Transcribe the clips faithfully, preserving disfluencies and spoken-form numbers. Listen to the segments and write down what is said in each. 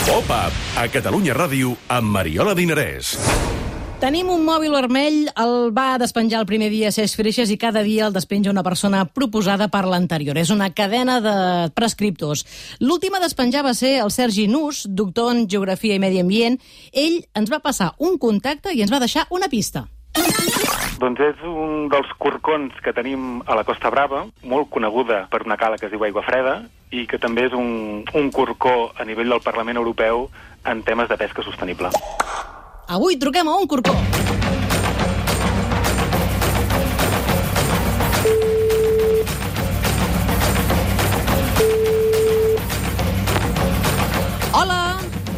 Pop-up a Catalunya Ràdio amb Mariola Dinarès. Tenim un mòbil vermell, el va despenjar el primer dia Cesc Freixas i cada dia el despenja una persona proposada per l'anterior. És una cadena de prescriptors. L'última a despenjar va ser el Sergi Nus, doctor en Geografia i Medi Ambient. Ell ens va passar un contacte i ens va deixar una pista. Doncs és un dels corcons que tenim a la Costa Brava, molt coneguda per una cala que es diu Aigua Freda, i que també és un, un corcó a nivell del Parlament Europeu en temes de pesca sostenible. Avui truquem a un corcó. Hola.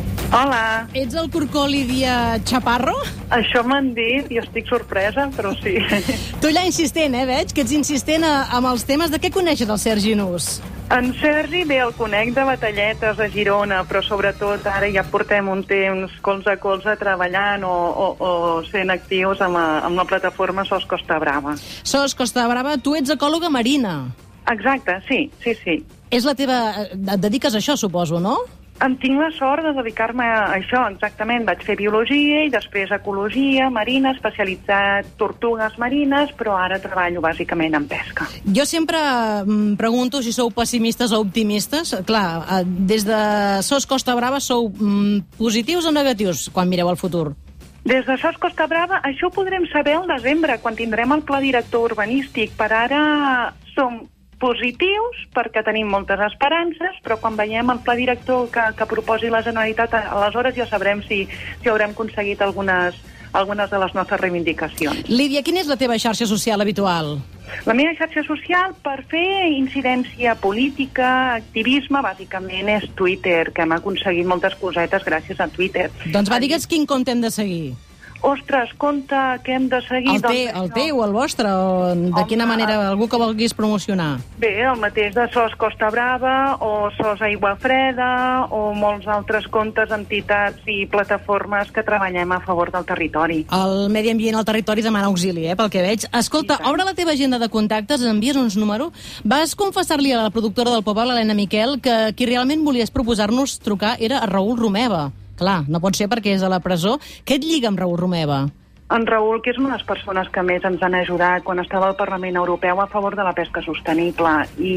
Hola. Ets el corcó Lídia Chaparro? Això m'han dit i estic sorpresa, però sí. Tu allà insistent, eh, veig? Que ets insistent a, amb els temes. De què coneixes el Sergi Nus? En Sergi, bé, el conec de batalletes a Girona, però sobretot ara ja portem un temps colze a colze treballant o, o, o sent actius amb, a, amb la plataforma S O S Costa Brava. S O S Costa Brava, tu ets ecòloga marina. Exacte, sí, sí, sí. És la teva... Et dediques a això, suposo, no? Em tinc la sort de dedicar-me a això, exactament. Vaig fer biologia i després ecologia marina, especialitzat tortugues marines, però ara treballo bàsicament en pesca. Jo sempre em pregunto si sou pessimistes o optimistes. Clar, des de S O S Costa Brava sou positius o negatius quan mireu el futur? Des de S O S Costa Brava, això ho podrem saber al desembre, quan tindrem el pla director urbanístic. Per ara som positius perquè tenim moltes esperances, però quan veiem el pla director que, que proposi la Generalitat, aleshores ja sabrem si, si haurem aconseguit algunes, algunes de les nostres reivindicacions. Lídia, quina és la teva xarxa social habitual? La meva xarxa social, per fer incidència política, activisme, bàsicament és Twitter, que hem aconseguit moltes cosetes gràcies a Twitter. Doncs va, digues quin compte hem de seguir. Ostres, compte que hem de seguir... El, te, el teu, el vostre, o de Home, quina manera, algú que vulguis promocionar? Bé, el mateix de S O S Costa Brava, o S O S Aigua Freda, o molts altres comptes, entitats i plataformes que treballem a favor del territori. El medi ambient al territori demana auxili, eh, pel que veig. Escolta, obre la teva agenda de contactes, envies uns números. Vas confessar-li a la productora del Pop-up, l'Helena Miquel, que qui realment volies proposar-nos trucar era a Raül Romeva. Clar, no pot ser perquè és a la presó. Què et lliga amb Raül Romeva? En Raül, que és una de les persones que més ens han ajudat quan estava al Parlament Europeu a favor de la pesca sostenible,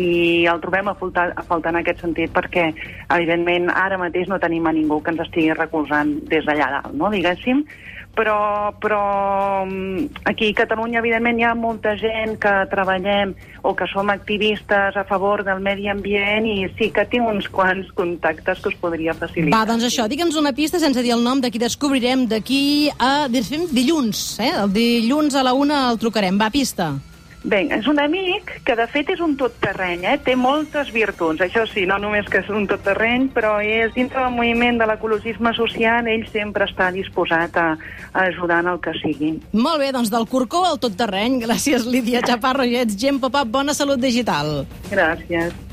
i el trobem a faltar, a faltar en aquest sentit perquè, evidentment, ara mateix no tenim a ningú que ens estigui recolzant des d'allà dalt, no?, diguéssim. Però, però aquí a Catalunya, evidentment, hi ha molta gent que treballem o que som activistes a favor del medi ambient i sí que tinc uns quants contactes que us podria facilitar. Va, doncs això, digue'ns una pista sense dir el nom de qui descobrirem d'aquí a dilluns, eh? El dilluns a la una el trucarem. Va, pista. Bé, és un amic que de fet és un totterreny, eh? Té moltes virtuts, això sí, no només que és un totterreny, però és dintre del moviment de l'ecologisme social, ell sempre està disposat a, a ajudar en el que sigui. Molt bé, doncs del corcó al totterreny. Gràcies, Lídia Chaparro, i ets gent Pop-up, bona salut digital. Gràcies.